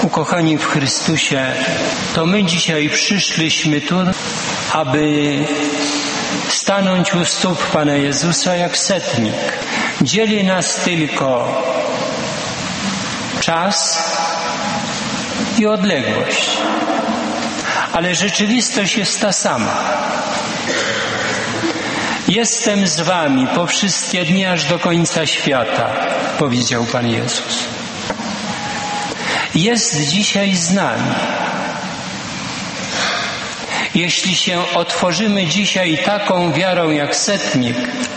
Ukochani w Chrystusie, to my dzisiaj przyszliśmy tu, aby stanąć u stóp Pana Jezusa jak setnik. Dzieli nas tylko czas i odległość, ale rzeczywistość jest ta sama. Jestem z wami po wszystkie dni aż do końca świata, powiedział Pan Jezus. Jest dzisiaj z nami. Jeśli się otworzymy dzisiaj taką wiarą jak setnik,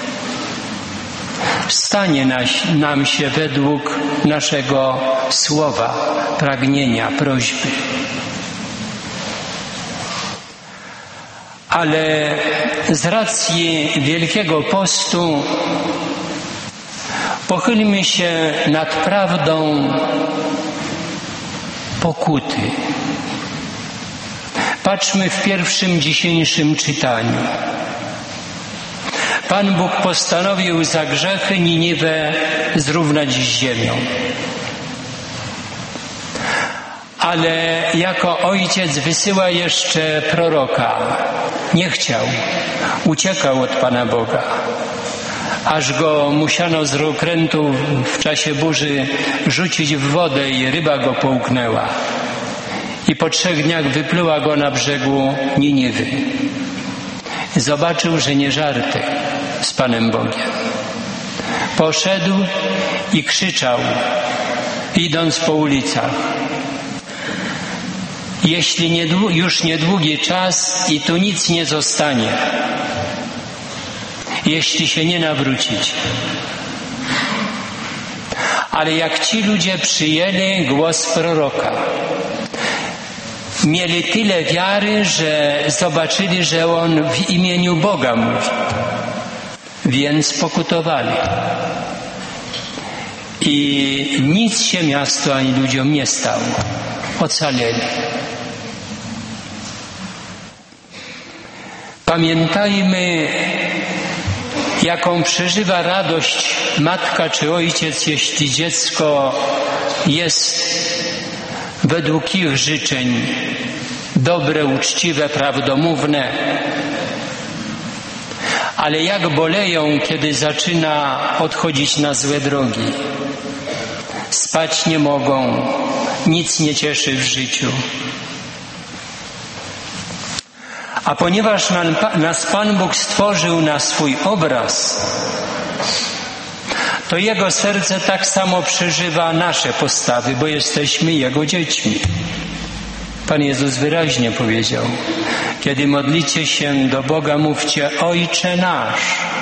stanie nam się według naszego słowa, pragnienia, prośby. Ale z racji Wielkiego Postu pochylmy się nad prawdą pokuty. Patrzmy w pierwszym dzisiejszym czytaniu. Pan Bóg postanowił za grzechy Niniwę zrównać z ziemią. Ale jako ojciec wysyła jeszcze proroka. Nie chciał. Uciekał od Pana Boga. Aż go musiano z okrętu w czasie burzy rzucić w wodę i ryba go połknęła. I po 3 dniach wypluła go na brzegu Niniwy. Zobaczył, że nie żarty z Panem Bogiem. Poszedł i krzyczał, idąc po ulicach. Jeśli już niedługi czas i tu nic nie zostanie, jeśli się nie nawrócić. Ale jak ci ludzie przyjęli głos proroka, mieli tyle wiary, że zobaczyli, że on w imieniu Boga mówi. Więc pokutowali. I nic się miastu ani ludziom nie stało. Ocaleli. Pamiętajmy, jaką przeżywa radość matka czy ojciec, jeśli dziecko jest według ich życzeń dobre, uczciwe, prawdomówne. Ale jak boleją, kiedy zaczyna odchodzić na złe drogi. Spać nie mogą, nic nie cieszy w życiu. A ponieważ nas Pan Bóg stworzył na swój obraz, to Jego serce tak samo przeżywa nasze postawy, bo jesteśmy Jego dziećmi. Pan Jezus wyraźnie powiedział, kiedy modlicie się do Boga, mówcie Ojcze nasz.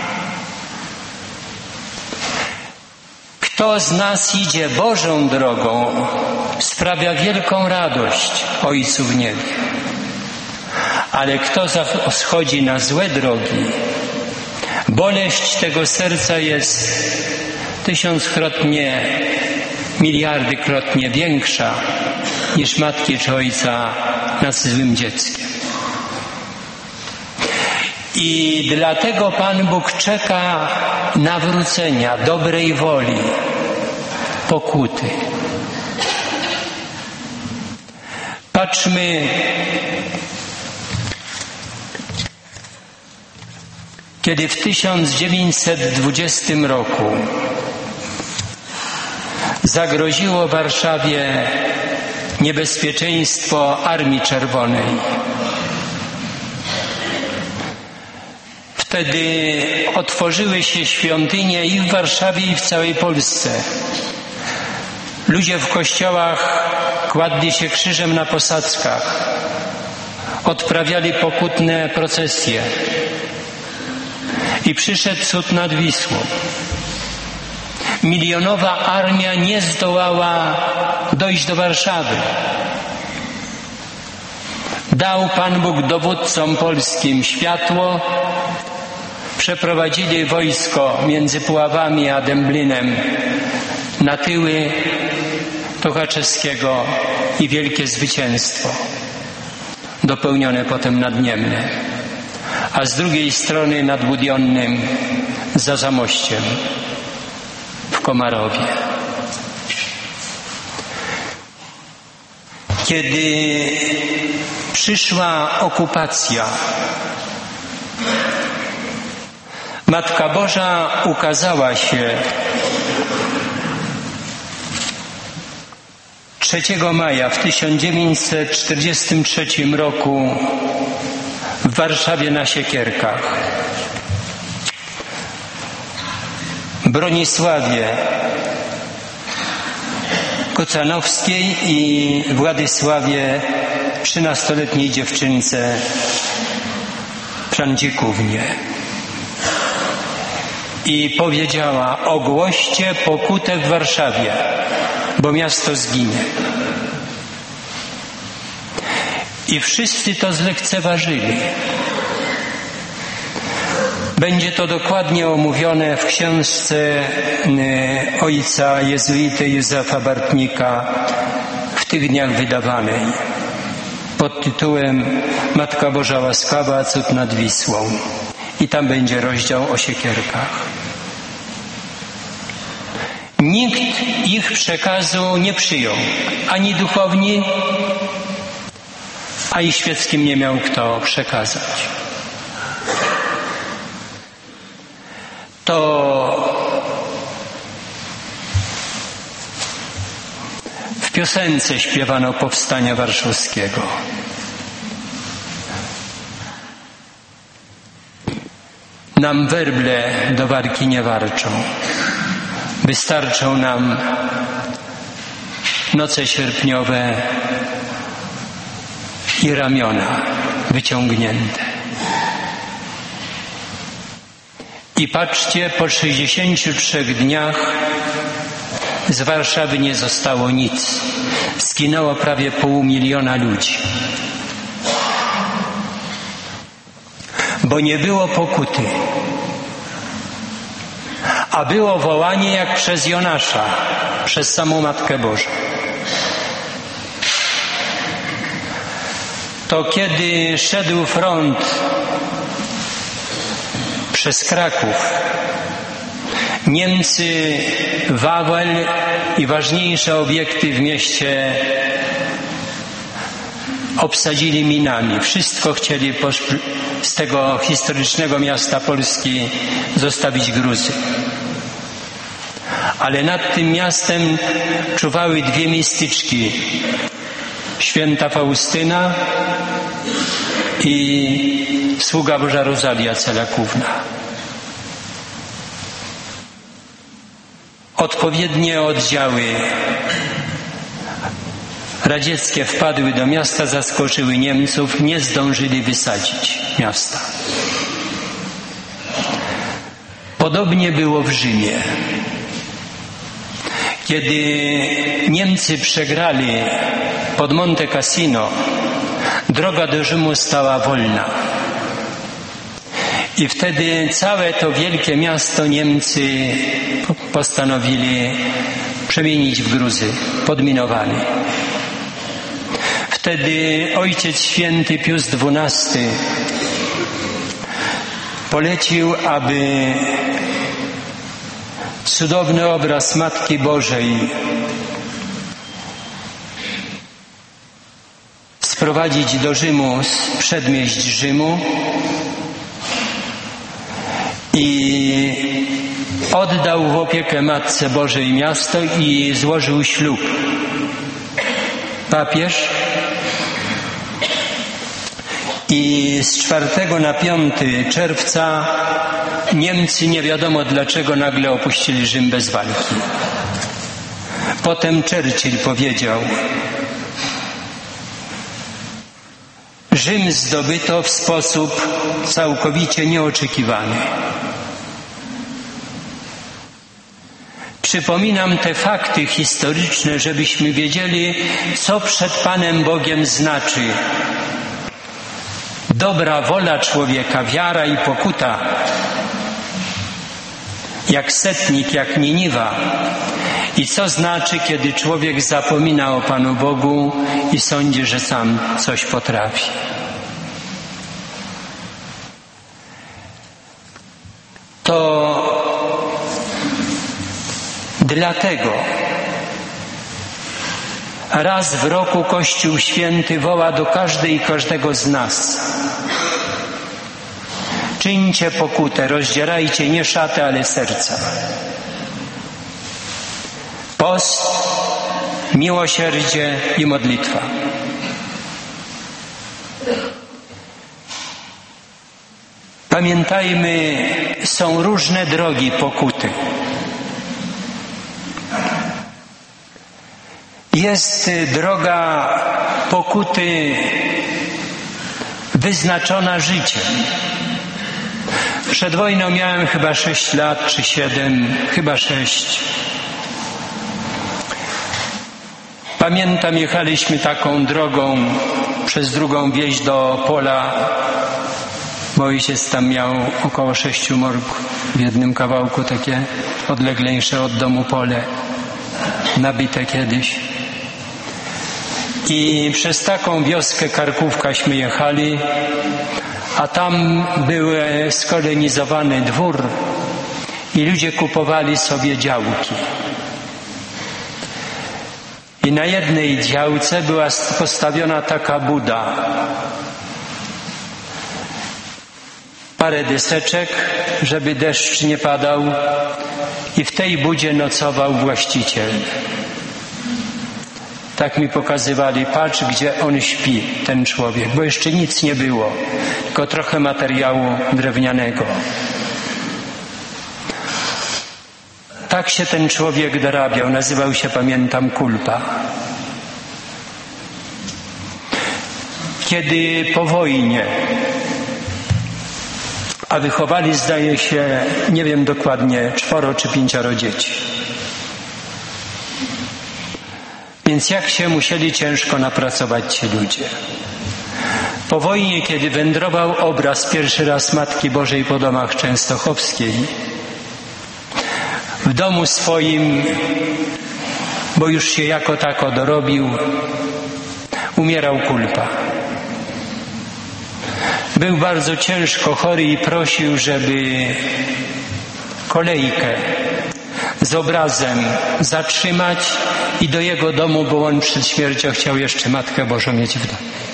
Kto z nas idzie Bożą drogą, sprawia wielką radość Ojcu w niebie. Ale kto schodzi na złe drogi, boleść tego serca jest 1000-krotnie, miliardykrotnie większa niż matki czy ojca nad złym dzieckiem. I dlatego Pan Bóg czeka nawrócenia, dobrej woli, pokuty. Patrzmy, kiedy w 1920 roku zagroziło Warszawie niebezpieczeństwo Armii Czerwonej. Wtedy otworzyły się świątynie i w Warszawie, i w całej Polsce. Ludzie w kościołach kładli się krzyżem na posadzkach, odprawiali pokutne procesje. I przyszedł cud nad Wisłą. Milionowa armia nie zdołała dojść do Warszawy. Dał Pan Bóg dowódcom polskim światło, przeprowadzili wojsko między Puławami a Dęblinem na tyły Tuchaczewskiego i wielkie zwycięstwo, dopełnione potem nad Niemnem. A z drugiej strony nad Budionnym za Zamościem w Komarowie. Kiedy przyszła okupacja, Matka Boża ukazała się 3 maja w 1943 roku w Warszawie na Siekierkach. Bronisławie Kocanowskiej i Władysławie 13-letniej dziewczynce Frandzikównie. I powiedziała: ogłoście pokutę w Warszawie, bo miasto zginie. I wszyscy to zlekceważyli. Będzie to dokładnie omówione w książce ojca jezuity Józefa Bartnika, w tych dniach wydawanej, pod tytułem Matka Boża łaskawa, cud nad Wisłą. I tam będzie rozdział o siekierkach. Nikt ich przekazu nie przyjął, ani duchowni, a i świeckim nie miał kto przekazać. To w piosence śpiewano powstania warszawskiego. Nam werble do warki nie warczą, wystarczą nam noce sierpniowe i ramiona wyciągnięte. I patrzcie, po 63 dniach z Warszawy nie zostało nic. Zginęło prawie 500 000 ludzi. Bo nie było pokuty. A było wołanie jak przez Jonasza, przez samą Matkę Bożą. To kiedy szedł front przez Kraków, Niemcy Wawel i ważniejsze obiekty w mieście obsadzili minami. Wszystko chcieli z tego historycznego miasta Polski zostawić gruzy. Ale nad tym miastem czuwały 2 mistyczki. Święta Faustyna i sługa Boża Rozalia Celakówna. Odpowiednie oddziały radzieckie wpadły do miasta, zaskoczyły Niemców, nie zdążyli wysadzić miasta. Podobnie było w Rzymie. Kiedy Niemcy przegrali pod Monte Cassino, droga do Rzymu stała wolna. I wtedy całe to wielkie miasto Niemcy postanowili przemienić w gruzy, podminowali. Wtedy Ojciec Święty Pius XII polecił, aby cudowny obraz Matki Bożej sprowadzić do Rzymu, z przedmieść Rzymu, i oddał w opiekę Matce Bożej miasto i złożył ślub. Papież i z 4 na 5 czerwca Niemcy nie wiadomo dlaczego nagle opuścili Rzym bez walki. Potem Churchill powiedział: Rzym zdobyto w sposób całkowicie nieoczekiwany. Przypominam te fakty historyczne, żebyśmy wiedzieli, co przed Panem Bogiem znaczy dobra wola człowieka, wiara i pokuta, jak setnik, jak Niniwa. I co znaczy, kiedy człowiek zapomina o Panu Bogu i sądzi, że sam coś potrafi. To dlatego Raz w roku Kościół Święty woła do każdej i każdego z nas: czyńcie pokutę, rozdzierajcie nie szatę, ale serca. Post, miłosierdzie i modlitwa. Pamiętajmy, są różne drogi pokuty. Jest droga pokuty wyznaczona życiem. Przed wojną miałem chyba 6 lat, czy 7, chyba 6. Pamiętam, jechaliśmy taką drogą przez drugą wieś do pola. Mój ojciec tam miał około 6 morg w jednym kawałku, takie odlegleńsze od domu pole, nabite kiedyś. I przez taką wioskę Karkówkaśmy jechali, a tam był skolonizowany dwór i ludzie kupowali sobie działki. I na jednej działce była postawiona taka buda. Parę deseczek, żeby deszcz nie padał, i w tej budzie nocował właściciel. Tak mi pokazywali: patrz, gdzie on śpi, ten człowiek, bo jeszcze nic nie było, tylko trochę materiału drewnianego. Tak się ten człowiek dorabiał, nazywał się, pamiętam, Kulpa. Kiedy po wojnie, a wychowali, zdaje się, nie wiem dokładnie, 4 czy 5 dzieci. Więc jak się musieli ciężko napracować ci ludzie. Po wojnie, kiedy wędrował obraz pierwszy raz Matki Bożej po domach częstochowskiej, w domu swoim, bo już się jako tako dorobił, umierał Kulpa. Był bardzo ciężko chory i prosił, żeby kolejkę z obrazem zatrzymać i do jego domu, bo on przed śmiercią chciał jeszcze Matkę Bożą mieć w domu.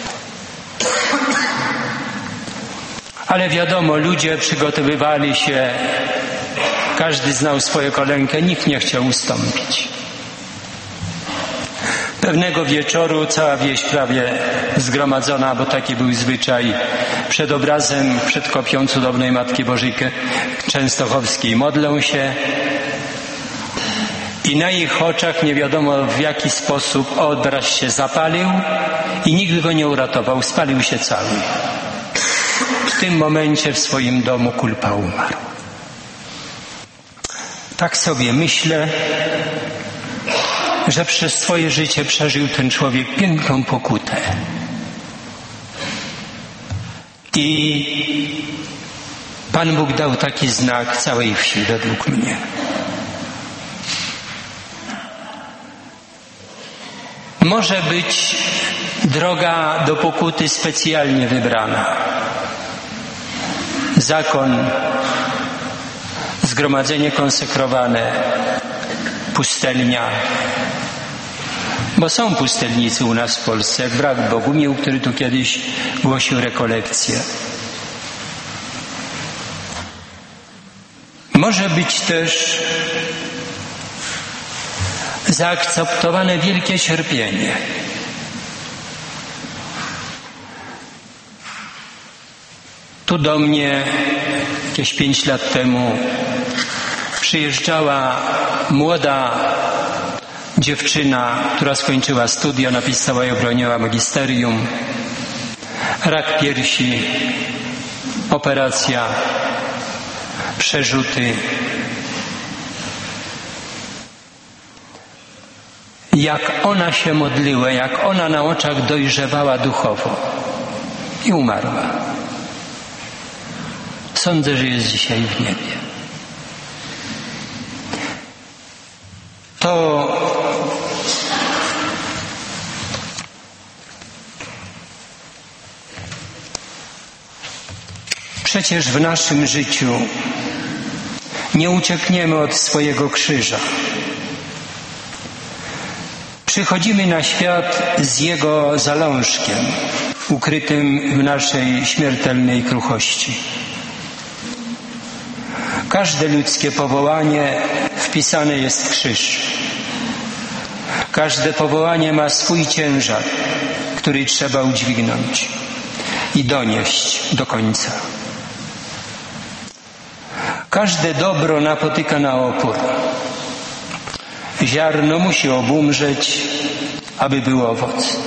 Ale wiadomo, ludzie przygotowywali się, każdy znał swoją kolejkę, nikt nie chciał ustąpić. Pewnego wieczoru cała wieś prawie zgromadzona, bo taki był zwyczaj, przed obrazem, przed kopią cudownej Matki Bożej Częstochowskiej modlą się i na ich oczach nie wiadomo w jaki sposób obraz się zapalił i nikt go nie uratował, spalił się cały. W tym momencie w swoim domu Kulpa umarł. Tak sobie myślę, że przez swoje życie przeżył ten człowiek piękną pokutę. I Pan Bóg dał taki znak całej wsi, według mnie. Może być droga do pokuty specjalnie wybrana. Zakon, zgromadzenie konsekrowane, pustelnia. Bo są pustelnicy u nas w Polsce, jak brat Bogumił, który tu kiedyś głosił rekolekcje. Może być też zaakceptowane wielkie cierpienie. Tu do mnie jakieś 5 lat temu przyjeżdżała młoda dziewczyna, która skończyła studia, napisała i obroniła magisterium. Rak piersi, operacja, przerzuty. Jak ona się modliła, jak ona na oczach dojrzewała duchowo i umarła. Sądzę, że jest dzisiaj w niebie. To przecież w naszym życiu nie uciekniemy od swojego krzyża. Przychodzimy na świat z Jego zalążkiem, ukrytym w naszej śmiertelnej kruchości. Każde ludzkie powołanie wpisane jest w krzyż. Każde powołanie ma swój ciężar, który trzeba udźwignąć i donieść do końca. Każde dobro napotyka na opór. Ziarno musi obumrzeć, aby był owoc.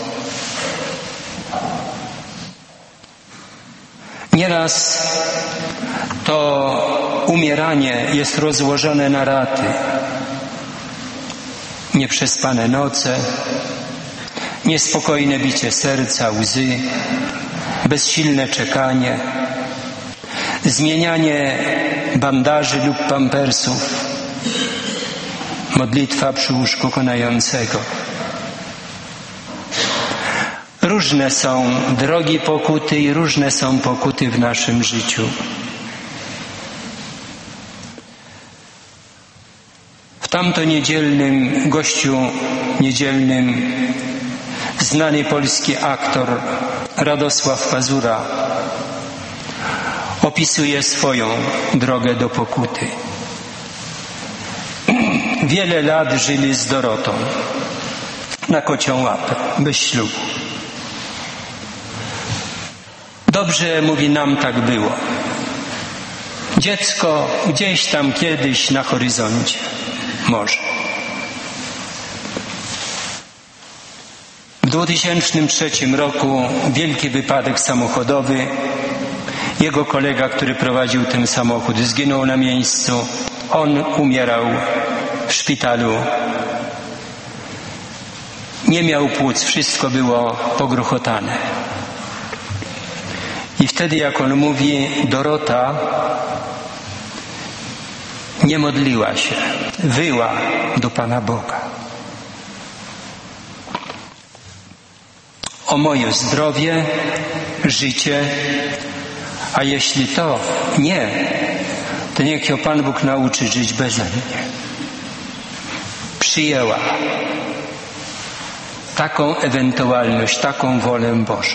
Nieraz to umieranie jest rozłożone na raty. Nieprzespane noce, niespokojne bicie serca, łzy, bezsilne czekanie, zmienianie bandaży lub pampersów, modlitwa przy łóżku konającego. Różne są drogi pokuty i różne są pokuty w naszym życiu. W tamto niedzielnym gościu niedzielnym znany polski aktor Radosław Pazura opisuje swoją drogę do pokuty. Wiele lat żyli z Dorotą na kocią łapę, bez ślubu. Dobrze, mówi, nam tak było. Dziecko gdzieś tam kiedyś na horyzoncie. Może. W 2003 roku wielki wypadek samochodowy. Jego kolega, który prowadził ten samochód, zginął na miejscu. On umierał w szpitalu. Nie miał płuc, wszystko było pogruchotane. I wtedy, jak on mówi, Dorota nie modliła się, wyła do Pana Boga o moje zdrowie, życie, a jeśli to nie, to niech ją Pan Bóg nauczy żyć beze mnie. Przyjęła taką ewentualność, taką wolę Bożą.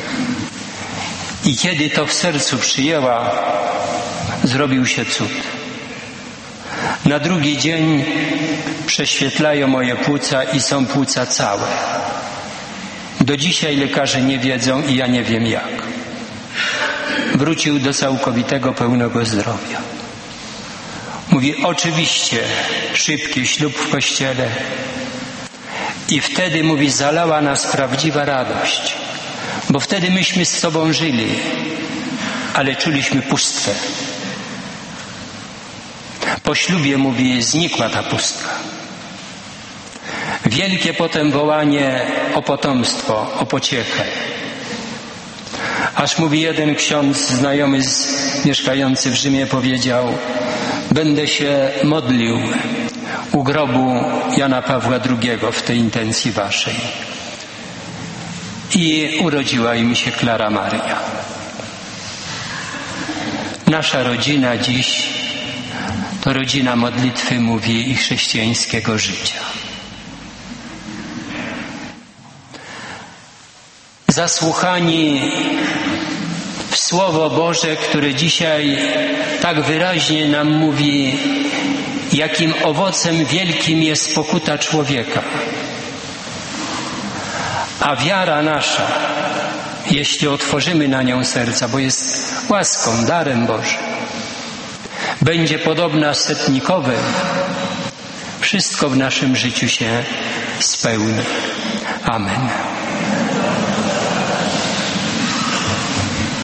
I kiedy to w sercu przyjęła, zrobił się cud. Na drugi dzień prześwietlają moje płuca i są płuca całe. Do dzisiaj lekarze nie wiedzą i ja nie wiem jak. Wrócił do całkowitego, pełnego zdrowia. Mówi, oczywiście szybki ślub w kościele. I wtedy, mówi, zalała nas prawdziwa radość. Bo wtedy myśmy z sobą żyli, ale czuliśmy pustkę. Po ślubie, mówi, znikła ta pustka. Wielkie potem wołanie o potomstwo, o pociechę. Aż, mówi, jeden ksiądz znajomy mieszkający w Rzymie powiedział, będę się modlił u grobu Jana Pawła II w tej intencji waszej. I urodziła im się Klara Maria. Nasza rodzina dziś to rodzina modlitwy, mówi, i chrześcijańskiego życia. Zasłuchani w Słowo Boże, które dzisiaj tak wyraźnie nam mówi, jakim owocem wielkim jest pokuta człowieka. A wiara nasza, jeśli otworzymy na nią serca, bo jest łaską, darem Bożym, będzie podobna setnikowej, wszystko w naszym życiu się spełni. Amen.